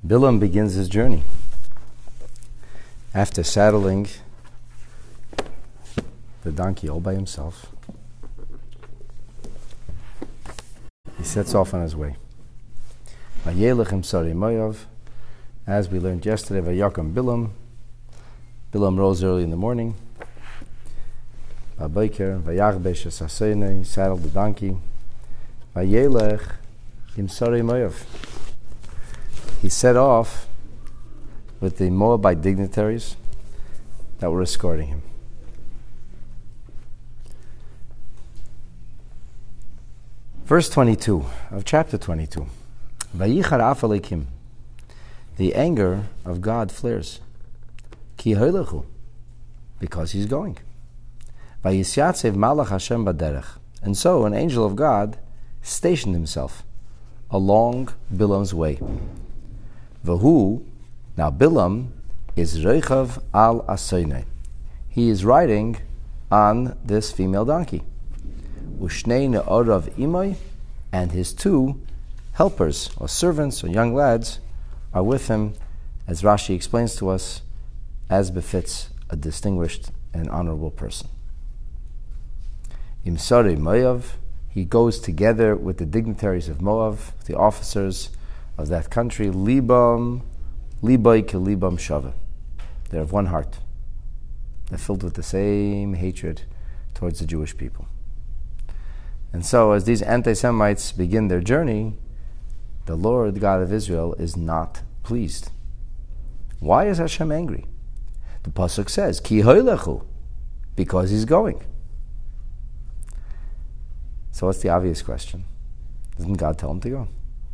Bilam begins his journey. After saddling the donkey all by himself, he sets off on his way. Vayelech im Sarei Moav, as we learned yesterday, Vayakam Bilam. Bilam rose early in the morning. Vayarbesh es Haseinei, saddled the donkey. Vayelech im Sarei Moav. He set off with the Moabite dignitaries that were escorting him. Verse 22 of chapter 22. Vayichar af Elokim. The anger of God flares. Ki hoilechu. Because he's going. Vayisyatzev malach Hashem baderech. And so an angel of God stationed himself along Bilam's way. Vahu. Now Bilam is Reichav al Aseinei. He is riding on this female donkey. Ushnei ne'orav imoi, and his two helpers, or servants, or young lads, are with him, as Rashi explains to us, as befits a distinguished and honorable person. Im Sarei Moav, he goes together with the dignitaries of Moab, the officers of that country, Libai ke libam shava. They're of one heart. They're filled with the same hatred towards the Jewish people. And so, as these anti-Semites begin their journey, the Lord God of Israel is not pleased. Why is Hashem angry? The pasuk says, "Ki hoilechu," because he's going. So, what's the obvious question? Doesn't God tell him to go?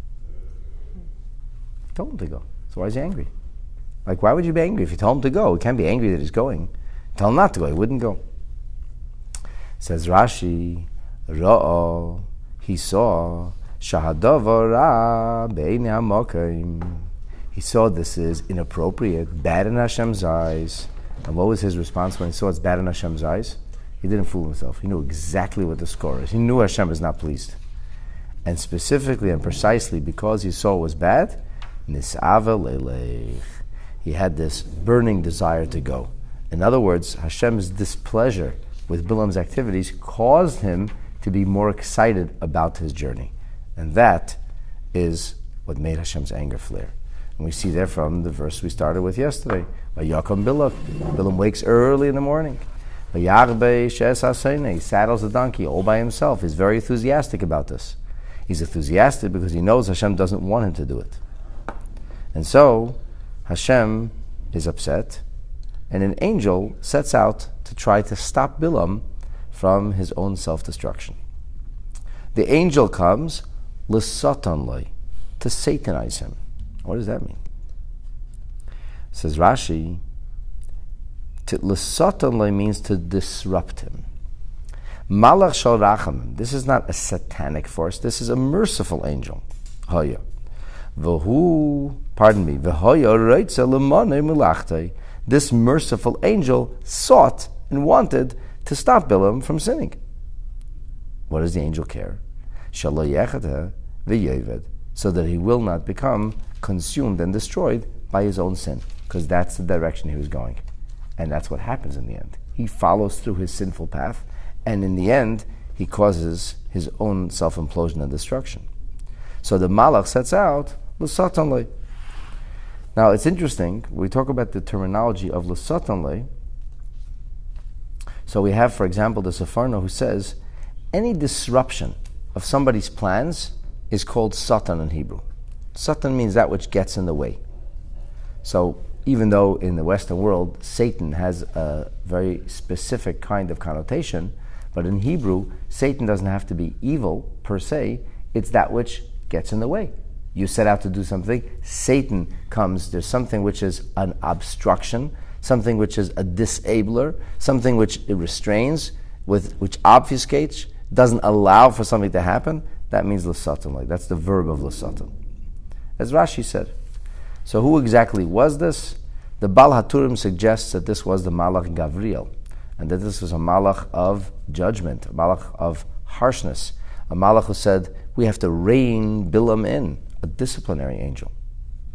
He told him to go. So why is he angry? Like, why would you be angry if you told him to go? He can't be angry that he's going. Tell him not to go. He wouldn't go. Says Rashi, Ra'ah, he saw, Shahadavar ra be'einei hamokim. He saw this is inappropriate, bad in Hashem's eyes. And what was his response when he saw it's bad in Hashem's eyes? He didn't fool himself. He knew exactly what the score is. He knew Hashem is not pleased. And specifically and precisely because he saw it was bad, Nis'ava leilech. He had this burning desire to go. In other words, Hashem's displeasure with Bilam's activities caused him to be more excited about his journey. And that is what made Hashem's anger flare. And we see there from the verse we started with yesterday. Vayakam Bilam. Bilam wakes early in the morning. Vayarbesh es Haseinei. He saddles the donkey all by himself. He's very enthusiastic about this. He's enthusiastic because he knows Hashem doesn't want him to do it. And so, Hashem is upset, and an angel sets out to try to stop Bilam from his own self-destruction. The angel comes, l'satan lo, to satanize him. What does that mean? Says Rashi, l'satan lo means to disrupt him. Malach shel rachamim. This is not a satanic force. This is a merciful angel. Haya. This merciful angel sought and wanted to stop Bilam from sinning. What does the angel care? So that he will not become consumed and destroyed by his own sin, because that's the direction he was going. And that's what happens in the end. He follows through his sinful path, and in the end, he causes his own self-implosion and destruction. So the Malach sets out, L'satan lo. Now it's interesting, we talk about the terminology of L'satan lo. So we have, for example, the Sefarno who says, any disruption of somebody's plans is called Satan in Hebrew. Satan means that which gets in the way. So even though in the Western world, Satan has a very specific kind of connotation, but in Hebrew, Satan doesn't have to be evil per se, it's that which gets in the way. You set out to do something, Satan comes, there's something which is an obstruction, something which is a disabler, something which restrains, which obfuscates, doesn't allow for something to happen. That means l'satan lo. That's the verb of l'satan. As Rashi said. So who exactly was this? The Baal HaTurim suggests that this was the Malach Gavriel, and that this was a Malach of judgment, a Malach of harshness, a Malach who said, we have to rein Bilam in, a disciplinary angel.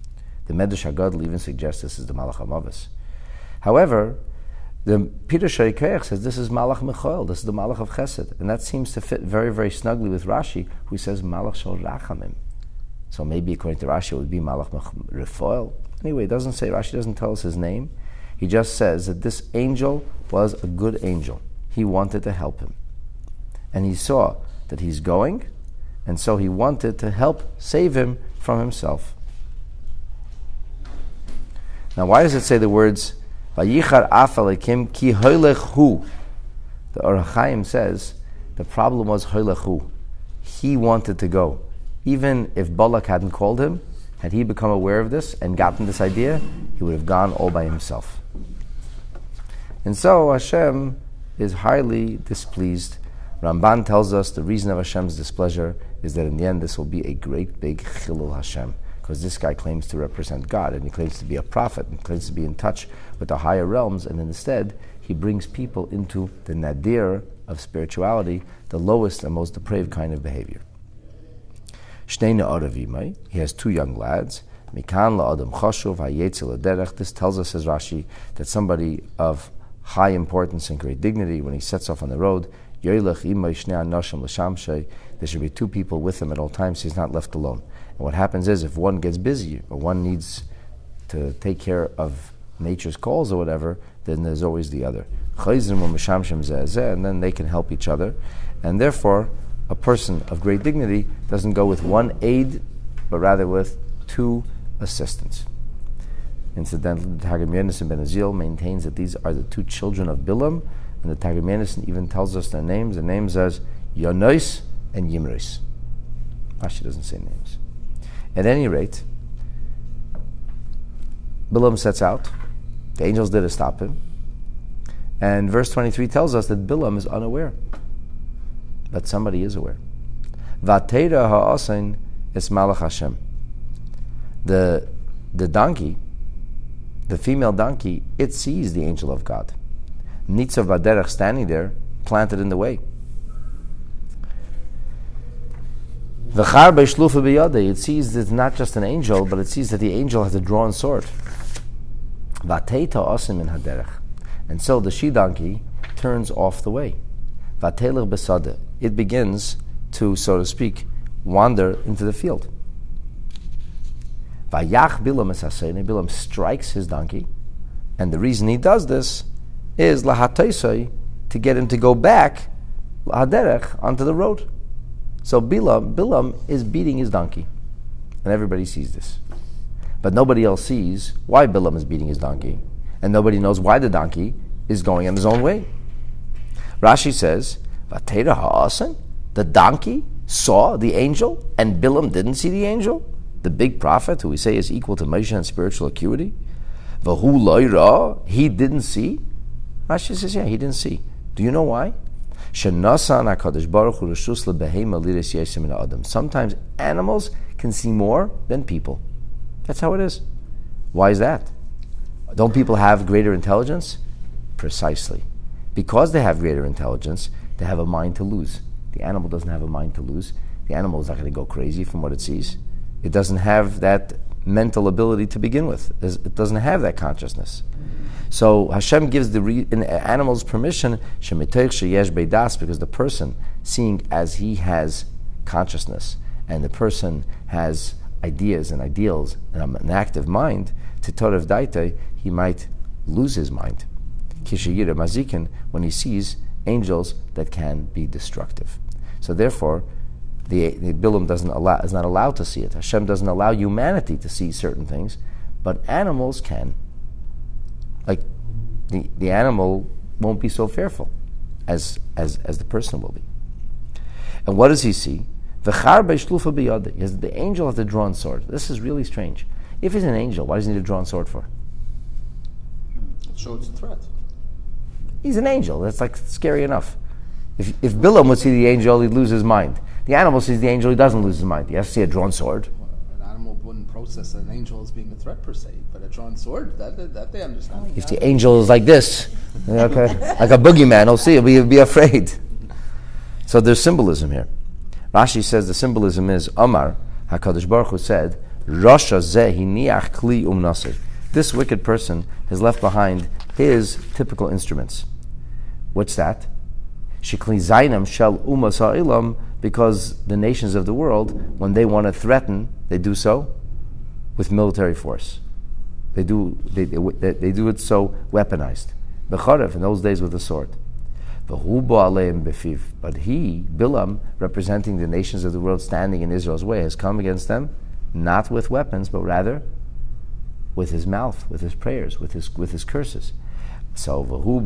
The Medrash HaGadol even suggests this is the Malach HaMavis. However, the Peter Sharikayach says this is Malach Mechoel, this is the Malach of Chesed, and that seems to fit very, very snugly with Rashi, who says Malach Shal Rachamim. So maybe according to Rashi it would be Malach Refoel. Anyway, it doesn't say, Rashi doesn't tell us his name. He just says that this angel was a good angel. He wanted to help him. And he saw that he's going, and so he wanted to help save him from himself. Now, why does it say the words Vayichar af alekim ki hoylech hu? The Or HaChaim says the problem was hoylech hu. He wanted to go. Even if Balak hadn't called him, had he become aware of this and gotten this idea, he would have gone all by himself. And so Hashem is highly displeased. Ramban tells us the reason of Hashem's displeasure is that in the end this will be a great big chilul Hashem, because this guy claims to represent God, and he claims to be a prophet, and claims to be in touch with the higher realms, and instead he brings people into the nadir of spirituality, the lowest and most depraved kind of behavior. Shnei Ne'aravimai, he has two young lads. Mikan la'adam chashuv ha'yetzel derech. This tells us, says Rashi, that somebody of high importance and great dignity, when he sets off on the road, yoylech imay shnei anashim l'shamshei, there should be two people with him at all times, so he's not left alone. And what happens is, if one gets busy, or one needs to take care of nature's calls or whatever, then there's always the other. And then they can help each other. And therefore, a person of great dignity doesn't go with one aide, but rather with two assistants. Incidentally, the Targum Yonasan Ben Azil maintains that these are the two children of Bilam, and the Targum Yonasan even tells us their names. The names as Yonos and Yimris. Rashi doesn't say names. At any rate, Bilam sets out. The angels did stop him. And verse 23 tells us that Bilam is unaware. But somebody is aware. Vatera ha'asin is Malach Hashem. The donkey, the female donkey, it sees the angel of God. Nitzav Baderech standing there, planted in the way. V'char be'shlufa b'yadei, it sees that it's not just an angel, but it sees that the angel has a drawn sword. Vatei ta'asim min haderech. And so the she-donkey turns off the way. Vatelech besade. It begins to, so to speak, wander into the field. Vayach Bilam esasene. Bilam strikes his donkey, and the reason he does this is lahataisai, to get him to go back lahaderech, onto the road. So Bilam is beating his donkey, and everybody sees this, but nobody else sees why Bilam is beating his donkey, and nobody knows why the donkey is going on his own way. Rashi says, Vatera ha'asen, the donkey saw the angel, and Bilam didn't see the angel, the big prophet who we say is equal to Moshe in spiritual acuity. Vahu lo'ira, he didn't see. Rashi says, yeah, he didn't see. Do you know why? Sometimes animals can see more than people. That's how it is. Why is that? Don't people have greater intelligence? Precisely. Because they have greater intelligence, they have a mind to lose. The animal doesn't have a mind to lose. The animal is not going to go crazy from what it sees. It doesn't have that mental ability to begin with. It doesn't have that consciousness. So Hashem gives the animals permission, because the person, seeing as he has consciousness, and the person has ideas and ideals and an active mind, to Torev Daite, he might lose his mind. Kishayira Mazikin, when he sees angels that can be destructive. So therefore, the Bilam is not allowed to see it. Hashem doesn't allow humanity to see certain things, but animals can. Like the animal won't be so fearful as the person will be. And what does he see? He has the angel has the drawn sword. This is really strange. If he's an angel, why does he need a drawn sword for? It shows a threat. He's an angel. That's like scary enough. If Bilam would see the angel, he'd lose his mind. The animal sees the angel, he doesn't lose his mind. He has to see a drawn sword. Well, an animal wouldn't process an angel as being a threat per se, but a drawn sword, that they understand. If the angel is like this, okay, like a boogeyman, he'll see it, he'll be afraid. So there's symbolism here. Rashi says the symbolism is Amar, HaKadosh Baruch Hu said, Rasha zeh hiniach kli umnaseh. This wicked person has left behind his typical instruments. What's that? Shikli zainam shel umas ha'ilam, because the nations of the world, when they want to threaten, they do so with military force. They do it so weaponized. Becharev, in those days with a sword. But he, Bilam, representing the nations of the world standing in Israel's way, has come against them, not with weapons, but rather with his mouth, with his prayers, with his curses. So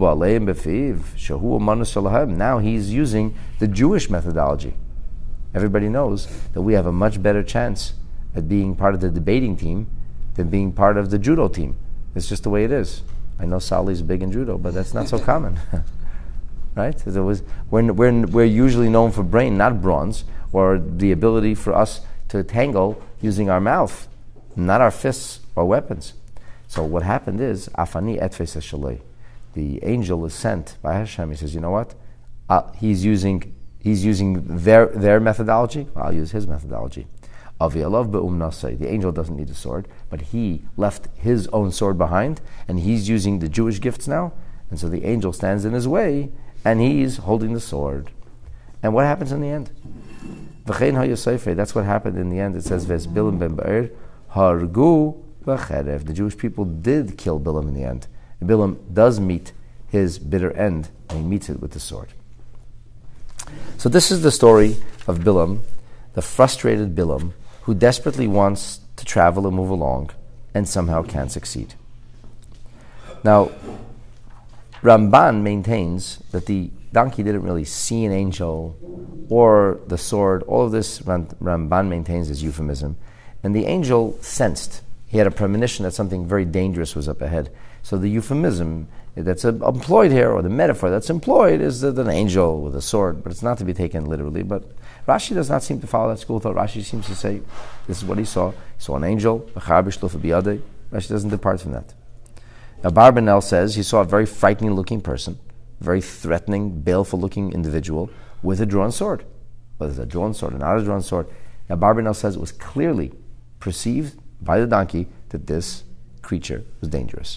now he's using the Jewish methodology. Everybody knows that we have a much better chance at being part of the debating team than being part of the judo team. It's just the way it is. I know Sally's big in judo, but that's not so common. Right? We're usually known for brain, not bronze, or the ability for us to tangle using our mouth, not our fists or weapons. So what happened is, Afani etfes shalei. The angel is sent by Hashem. He says, you know what? He's using their methodology. I'll use his methodology. The angel doesn't need a sword, but he left his own sword behind, and he's using the Jewish gifts now. And so the angel stands in his way, and he's holding the sword. And what happens in the end? That's what happened in the end. It says, Bilam ben Ba'ir hargu b'cherev. The Jewish people did kill Bilam in the end. And Bilam does meet his bitter end, and he meets it with the sword. So this is the story of Bilam, the frustrated Bilam, who desperately wants to travel and move along, and somehow can't succeed. Now, Ramban maintains that the donkey didn't really see an angel or the sword. All of this Ramban maintains is euphemism. And the angel sensed. He had a premonition that something very dangerous was up ahead. So the euphemism that's employed here, or the metaphor that's employed, is that an angel with a sword, but it's not to be taken literally. But Rashi does not seem to follow that school of thought. Rashi seems to say, this is what he saw. He saw an angel. Rashi doesn't depart from that. Now, Barbanel says he saw a very frightening-looking person, very threatening, baleful-looking individual with a drawn sword. Whether it's a drawn sword or not a drawn sword. Now, Barbanel says it was clearly perceived by the donkey that this creature was dangerous.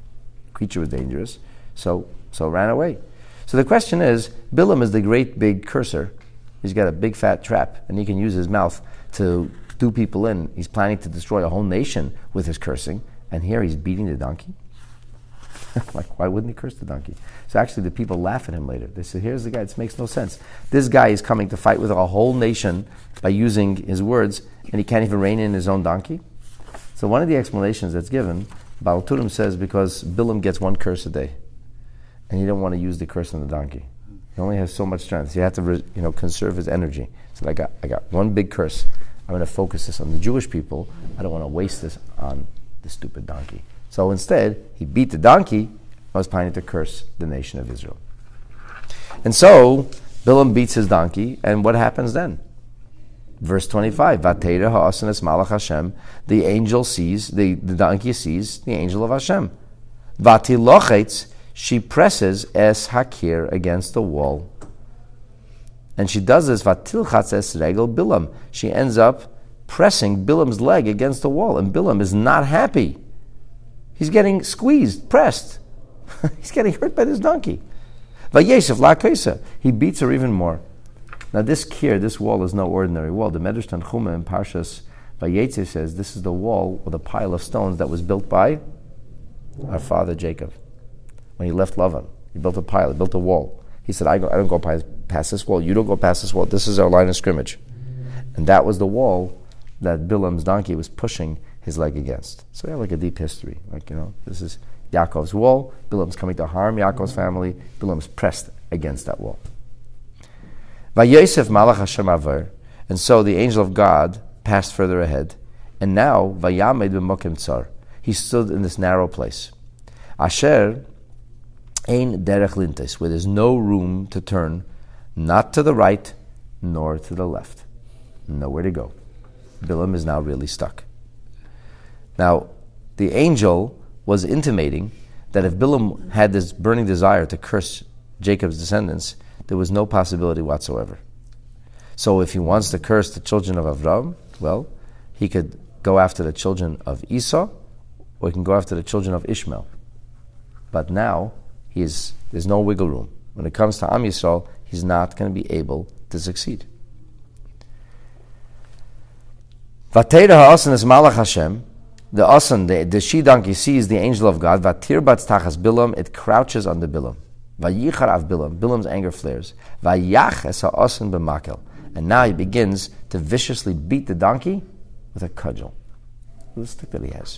So ran away. So the question is, Bilam is the great big cursor. He's got a big fat trap, and he can use his mouth to do people in. He's planning to destroy a whole nation with his cursing, and here he's beating the donkey. Like, why wouldn't he curse the donkey? So actually the people laugh at him later. They say, here's the guy, this makes no sense. This guy is coming to fight with a whole nation by using his words, and he can't even rein in his own donkey. So one of the explanations that's given, Baal Turim says, because Bilam gets one curse a day, and he didn't want to use the curse on the donkey. He only has so much strength. So he had to conserve his energy. So I got one big curse. I'm going to focus this on the Jewish people. I don't want to waste this on the stupid donkey. So instead, he beat the donkey and was planning to curse the nation of Israel. And so, Bilam beats his donkey, and what happens then? Verse 25, Vateira ha'asanes malach Hashem, the angel sees, the donkey sees the angel of Hashem. Vatilochetz, she presses es hakir against the wall. And she does this, Vatilchatz es regel Bilam. She ends up pressing Bilam's leg against the wall, and Bilam is not happy. He's getting squeezed, pressed. He's getting hurt by this donkey. Vayesef la kaisa. He beats her even more. Now this wall is no ordinary wall. The Medrash Tanchuma in Parshas Vayetze says this is the wall or the pile of stones that was built by our father Jacob. When he left Lavan, he built a pile, he built a wall. He said, I don't go past this wall, you don't go past this wall, this is our line of scrimmage. And that was the wall that Bilam's donkey was pushing his leg against. So we have like a deep history. This is Yaakov's wall. Bilam's coming to harm Yaakov's family. Bilam's pressed against that wall. Vayosef malach Hashem avar. And so the angel of God passed further ahead. And now, vayamed b'mokim tsar. He stood in this narrow place. Asher ein derech lintes, where there's no room to turn, not to the right, nor to the left. Nowhere to go. Bilam is now really stuck. Now, the angel was intimating that if Bilam had this burning desire to curse Jacob's descendants, there was no possibility whatsoever. So if he wants to curse the children of Avram, well, he could go after the children of Esau, or he can go after the children of Ishmael. But now, there's no wiggle room. When it comes to Am Yisrael, he's not going to be able to succeed. Vateira ha'asan is Malach Hashem. The asan, the she-donkey sees the angel of God. Vatir bat tachas Bilam, it crouches under Bilam. Vayichar av Bilam, Bilam's anger flares. Vayach es ha'asan b'makel. And now he begins to viciously beat the donkey with a cudgel, with a stick that he has.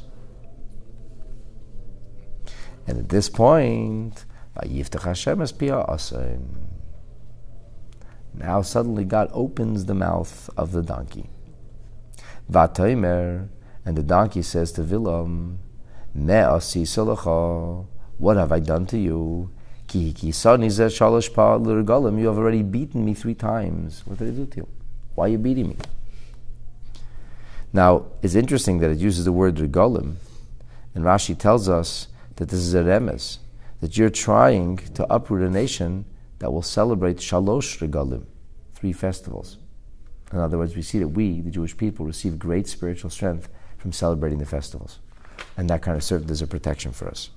And at this point, Vayiftach Hashem es pi ha'asan. Now suddenly God opens the mouth of the donkey. Vatoimer, and the donkey says to Bilam, Me'asi salacha, what have I done to you? Ki kisani zeh shalosh pa l'regalim, you have already beaten me 3 times. What did I do to you? Why are you beating me? Now, it's interesting that it uses the word regalim, and Rashi tells us that this is a remez, that you're trying to uproot a nation that will celebrate shalosh regalim, 3 festivals. In other words, we see that we, the Jewish people, receive great spiritual strength from celebrating the festivals. And that kind of served as a protection for us.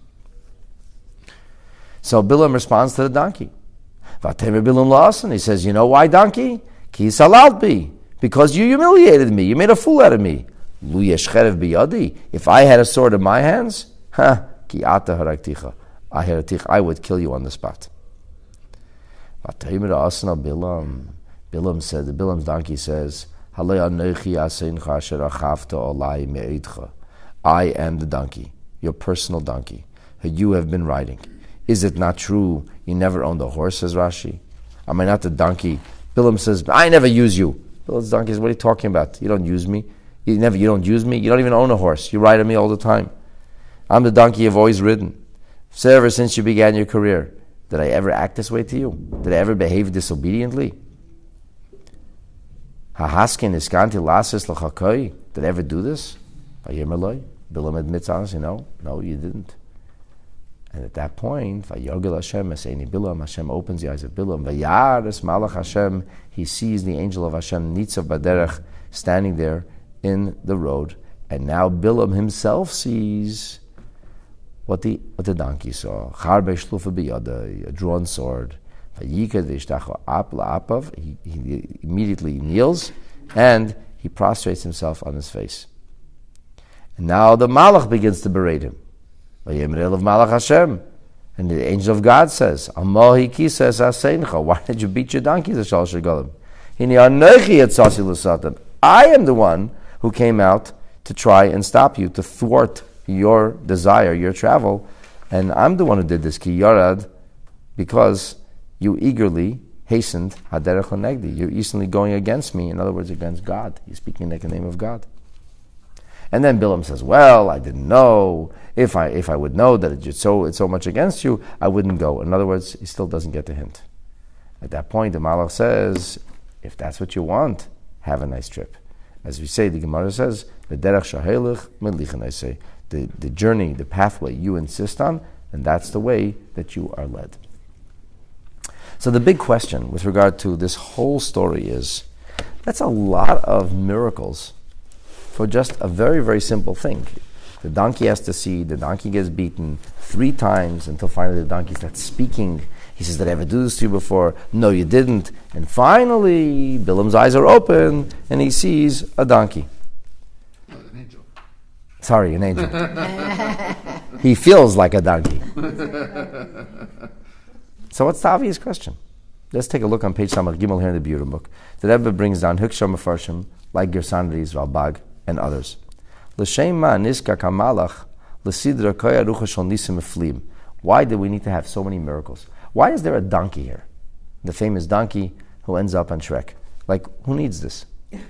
So Bilam responds to the donkey. Vatemer Bilam la'asan, he says, you know why, donkey? Ki salalti, because you humiliated me, you made a fool out of me. Lu yesh cherev biyadi, if I had a sword in my hands, ki ata harakticha, I would kill you on the spot. Vatemer la'asan Bilam. Bilam said, the Bilam's donkey says, I am the donkey, your personal donkey, who you have been riding. Is it not true you never owned a horse, says Rashi? Am I not the donkey? Bilam says, I never use you. Bilam's donkey says, what are you talking about? You don't use me. You don't use me. You don't even own a horse. You ride on me all the time. I'm the donkey you've always ridden. So ever since you began your career, did I ever act this way to you? Did I ever behave disobediently? Hahaskin iskanti lasis l'chakoi. Did I ever do this? Bilam admits honestly, no, you didn't. And at that point, Vayogel Hashem Eseini Bilam, Hashem opens the eyes of Bilam. Vayaris Malach Hashem, he sees the angel of Hashem, Nitzav Baderech, standing there in the road. And now Bilam himself sees what the donkey saw. Charbe Shlufa Biyada, a drawn sword. Vayikad Vishtacho Ap La'apav, he immediately kneels and he prostrates himself on his face. And now the Malach begins to berate him. Of Malach Hashem, and the angel of God says, why did you beat your donkeys? I am the one who came out to try and stop you, to thwart your desire, your travel, and I'm the one who did this, ki yarad, because you eagerly hastened haderech lenegdi. You're easily going against me, in other words, against God. You're speaking in the name of God. And then Bilam says, well, I didn't know. If I would know that it's so much against you, I wouldn't go. In other words, he still doesn't get the hint. At that point, the Malach says, if that's what you want, have a nice trip. As we say, the Gemara says, the journey, the pathway you insist on, and that's the way that you are led. So the big question with regard to this whole story is, that's a lot of miracles for just a very, very simple thing. The donkey has to see, the donkey gets beaten 3 times until finally the donkey starts speaking. He says, did I ever do this to you before? No, you didn't. And finally, Bilam's eyes are open and he sees a donkey. An angel. Sorry, an angel. He feels like a donkey. So what's the obvious question? Let's take a look on page Samach Gimel here in the Biurim book. The Rebbe brings down Hikshah Mefarshim, like Gersandris, Ralbag, and others. Why do we need to have so many miracles? Why is there a donkey here? The famous donkey who ends up on Shrek. Like, who needs this?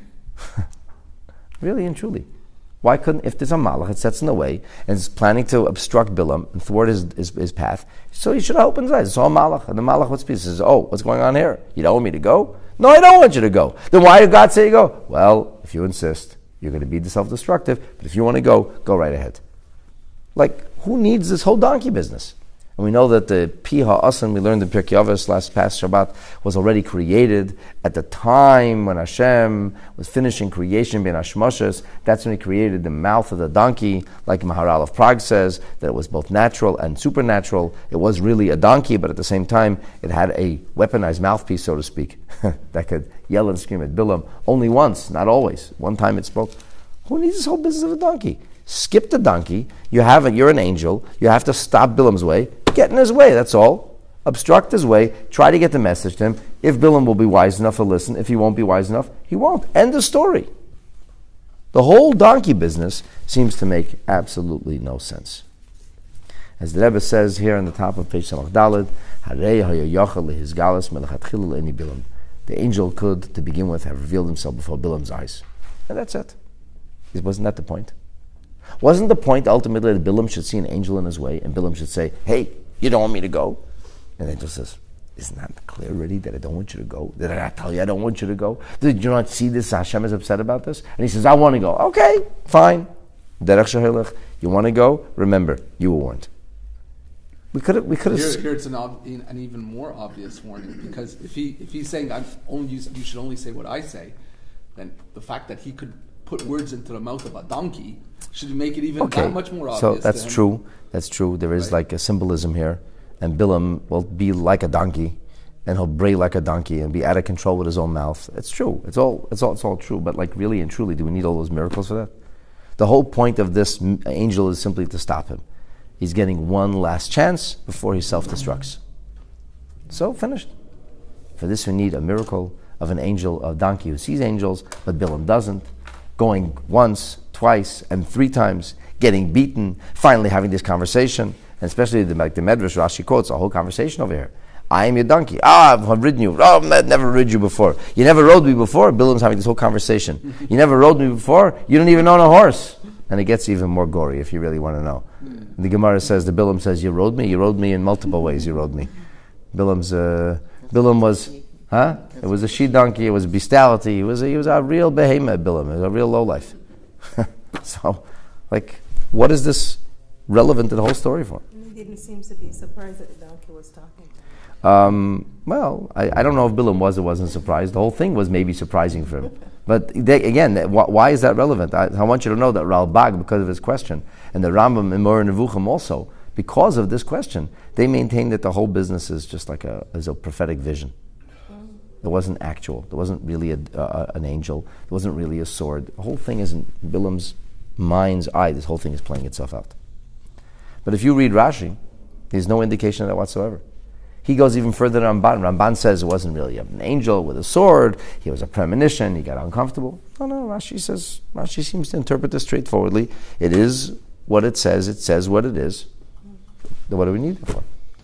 Really and truly. Why couldn't, if there's a malach, it sets in the way, and is planning to obstruct Bilam and thwart his path, so he should have opened his eyes. It's all malach. And the malach would speak, says, oh, what's going on here? You don't want me to go? No, I don't want you to go. Then why did God say you go? Well, if you insist, you're going to be self-destructive, but if you want to go right ahead. Like, who needs this whole donkey business? And we know that the Pi Ha'asan, we learned in Pirkei Avos last past Shabbat, was already created at the time when Hashem was finishing creation Ben Hashmoshes. That's when He created the mouth of the donkey, like Maharal of Prague says, that it was both natural and supernatural. It was really a donkey, but at the same time, it had a weaponized mouthpiece, so to speak, that could yell and scream at Bilam only once, not always. One time it spoke. Who needs this whole business of a donkey? Skip the donkey. You're an angel. You have to stop Bilam's way. Get in his way, that's all. Obstruct his way. Try to get the message to him. If Bilam will be wise enough to listen, if he won't be wise enough, he won't. End of story. The whole donkey business seems to make absolutely no sense. As the Rebbe says here on the top of page Samach Daled, the angel could, to begin with, have revealed himself before Bilam's eyes. And that's it. Wasn't that the point? Wasn't the point ultimately that Bilam should see an angel in his way and Bilam should say, hey, you don't want me to go? And the angel says, isn't that clear already that I don't want you to go? Did I not tell you I don't want you to go? Did you not see this? Hashem is upset about this? And he says, I want to go. Okay, fine. Derech Shehilech, you want to go? Remember, you were warned. We could have. Here it's an even more obvious warning, because if he's saying you should only say what I say, then the fact that he could put words into the mouth of a donkey should make it even that much more obvious. So that's true. That's true. There is like a symbolism here, and Bilam will be like a donkey, and he'll bray like a donkey and be out of control with his own mouth. It's true. It's all true. But like really and truly, do we need all those miracles for that? The whole point of this angel is simply to stop him. He's getting one last chance before he self-destructs. So finished. For this, we need a miracle of an angel, a donkey who sees angels, but Bilam doesn't. Going once, twice, and 3 times, getting beaten, finally having this conversation, and especially the Medrash Rashi quotes a whole conversation over here. I am your donkey. I've ridden you. Oh, I've never rid you before. You never rode me before. Bilam's having this whole conversation. You never rode me before. You don't even own a horse. And it gets even more gory if you really want to know. The Gemara says, the Bilam says, you rode me in multiple ways, you rode me. Bilam was, it was a she-donkey, it was bestiality, he was a real behemoth, Bilam, it was a real lowlife. So, what is this relevant to the whole story for? He didn't seem to be surprised that the donkey was talking. Well, I don't know if Bilam was or wasn't surprised. The whole thing was maybe surprising for him. But why is that relevant? I want you to know that Ralbag, because of his question, and the Rambam in Moreh Nevuchim also, because of this question, they maintain that the whole business is just like a prophetic vision. It wasn't actual. There wasn't really an angel. There wasn't really a sword. The whole thing is in Bilam's mind's eye. This whole thing is playing itself out. But if you read Rashi, there's no indication of that whatsoever. He goes even further than Ramban. Ramban says it wasn't really an angel with a sword. He was a premonition. He got uncomfortable. No, Rashi seems to interpret this straightforwardly. It is what it says. It says what it is. Then what do we need it for?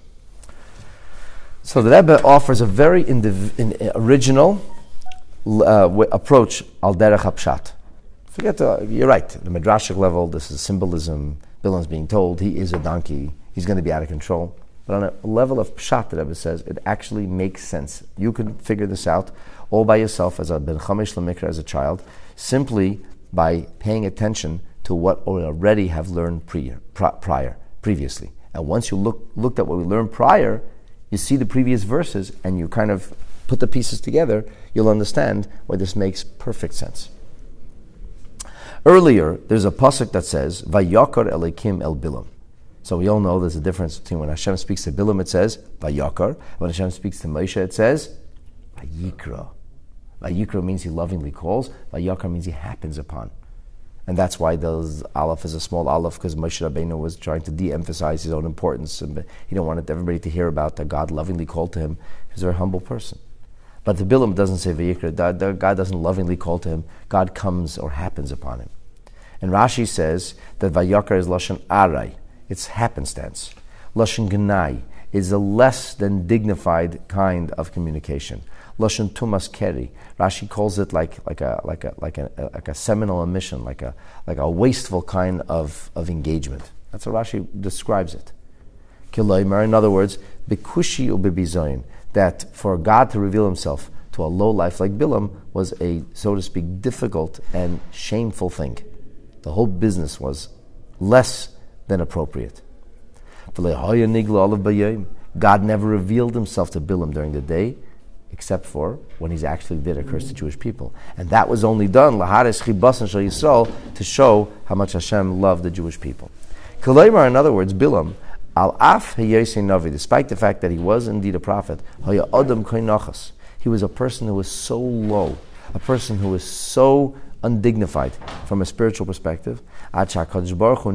So the Rebbe offers a very original approach al derech hapshat. You're right. At the midrashic level, this is symbolism. Bilam's being told he is a donkey. He's going to be out of control. But on a level of pshat, the Rebbe says, it actually makes sense. You can figure this out all by yourself as a ben chamesh lemikra, as a child, simply by paying attention to what we already have learned previously. And once you looked at what we learned prior, you see the previous verses and you kind of put the pieces together, you'll understand why this makes perfect sense. Earlier, there's a pasuk that says, Vayakar Elokim el Bilam. So we all know there's a difference between when Hashem speaks to Bilam, it says, Vayakar. When Hashem speaks to Moshe, it says, Vayikra. Vayikra means he lovingly calls. Vayakar means he happens upon. And that's why the aleph is a small aleph, because Moshe Rabbeinu was trying to de-emphasize his own importance. And he didn't want everybody to hear about that God lovingly called to him. He's a very humble person. But the Bilam doesn't say Vayikra. God doesn't lovingly call to him. God comes or happens upon him. And Rashi says that Vayakar is Lashon Arai. It's happenstance. Lashon Gnai is a less than dignified kind of communication. Lashon Tumas Keri. Rashi calls it like a seminal omission, like a wasteful kind of engagement. That's how Rashi describes it. Kiloimer, in other words, bekushi ubebizoyin, that for God to reveal himself to a low life like Bilam was a, so to speak, difficult and shameful thing. The whole business was less than appropriate. God never revealed himself to Bilam during the day, except for when he's actually did a curse to Jewish people. And that was only done to show how much Hashem loved the Jewish people. In other words, Bilam, despite the fact that he was indeed a prophet, he was a person who was so low, a person who was so undignified from a spiritual perspective. God did not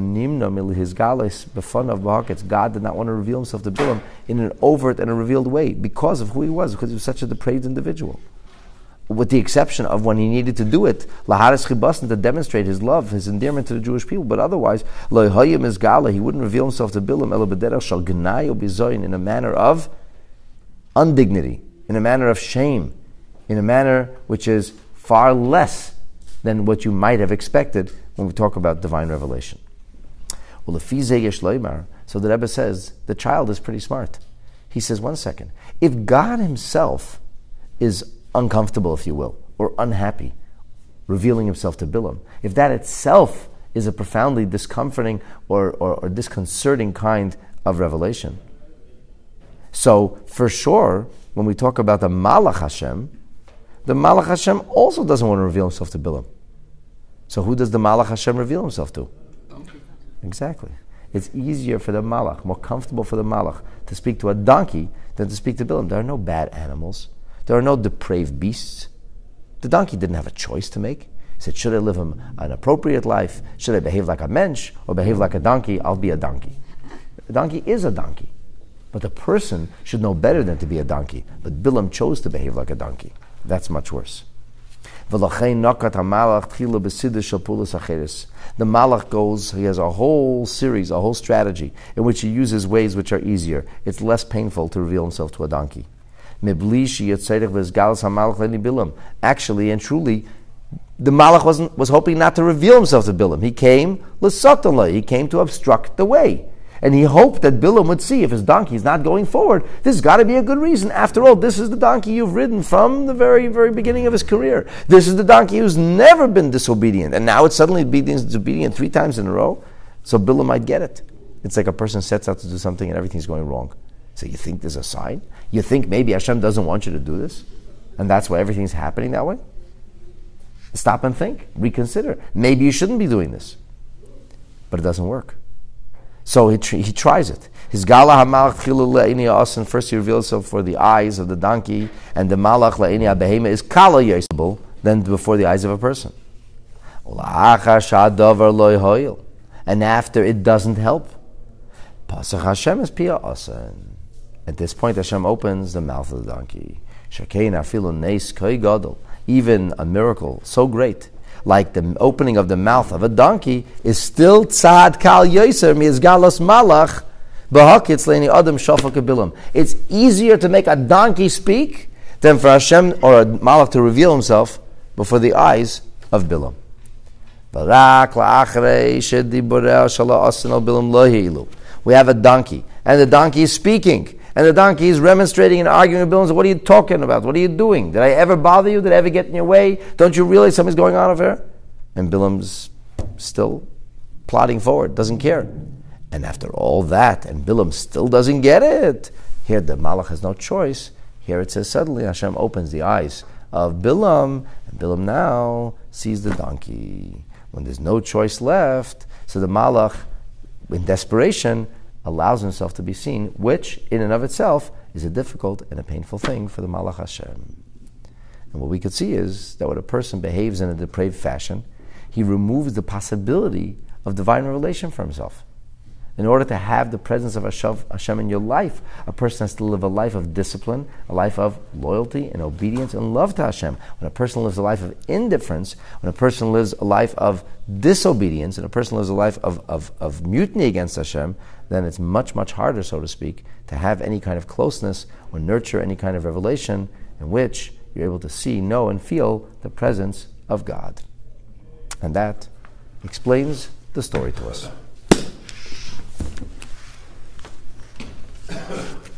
want to reveal himself to Bilam in an overt and a revealed way because of who he was, because he was such a depraved individual. With the exception of when he needed to do it, to demonstrate his love, his endearment to the Jewish people, but otherwise, he wouldn't reveal himself to Bilam in a manner of indignity, in a manner of shame, in a manner which is far less than what you might have expected when we talk about divine revelation. Well, so the Rebbe says, the child is pretty smart. He says, one second, if God himself is uncomfortable, if you will, or unhappy, revealing himself to Bilam, if that itself is a profoundly discomforting or disconcerting kind of revelation, so for sure, when we talk about the Malach Hashem also doesn't want to reveal himself to Bilam. So who does the Malach Hashem reveal himself to? Donkey. Exactly. It's easier for the Malach, more comfortable for the Malach to speak to a donkey than to speak to Bilam. There are no bad animals. There are no depraved beasts. The donkey didn't have a choice to make. He said, should I live an appropriate life? Should I behave like a mensch or behave like a donkey? I'll be a donkey. A donkey is a donkey. But the person should know better than to be a donkey. But Bilam chose to behave like a donkey. That's much worse. The Malach goes, he has a whole series, a whole strategy in which he uses ways which are easier. It's less painful to reveal himself to a donkey. Actually and truly, the Malach was hoping not to reveal himself to Bilam. He came he came to obstruct the way. And he hoped that Bilam would see if his donkey is not going forward. This has got to be a good reason. After all, this is the donkey you've ridden from the very, very beginning of his career. This is the donkey who's never been disobedient. And now it's suddenly being disobedient 3 times in a row. So Bilam might get it. It's like a person sets out to do something and everything's going wrong. So you think there's a sign? You think maybe Hashem doesn't want you to do this? And that's why everything's happening that way? Stop and think. Reconsider. Maybe you shouldn't be doing this. But it doesn't work. So he tries it. His Gala HaMalach Chilu Le'ini Asan, first he reveals himself for the eyes of the donkey, and the Malach Le'ini HaBehema is Kala Yosable, than before the eyes of a person. And after it doesn't help, Pasach Hashem is Pia Asan. At this point Hashem opens the mouth of the donkey. Shakein Afilu Neis Koi Gadol, even a miracle so great, like the opening of the mouth of a donkey, is still tzad kal yoser mizgalos malach b'hakitz leini adam shafak bilam. It's easier to make a donkey speak than for Hashem or a malach to reveal himself before the eyes of Bilam. We have a donkey, and the donkey is speaking. And the donkey is remonstrating and arguing with Bilam. So what are you talking about? What are you doing? Did I ever bother you? Did I ever get in your way? Don't you realize something's going on over here? And Bilam's still plodding forward, doesn't care. And after all that, and Bilam still doesn't get it, here the Malach has no choice. Here it says suddenly Hashem opens the eyes of Bilam, and Bilam now sees the donkey. When there's no choice left, so the Malach, in desperation, allows himself to be seen, which in and of itself is a difficult and a painful thing for the Malach Hashem. And what we could see is that when a person behaves in a depraved fashion, he removes the possibility of divine revelation for himself. In order to have the presence of Hashem in your life, a person has to live a life of discipline, a life of loyalty and obedience and love to Hashem. When a person lives a life of indifference, when a person lives a life of disobedience, and a person lives a life of mutiny against Hashem, then it's much, much harder, so to speak, to have any kind of closeness or nurture any kind of revelation in which you're able to see, know, and feel the presence of God. And that explains the story to us.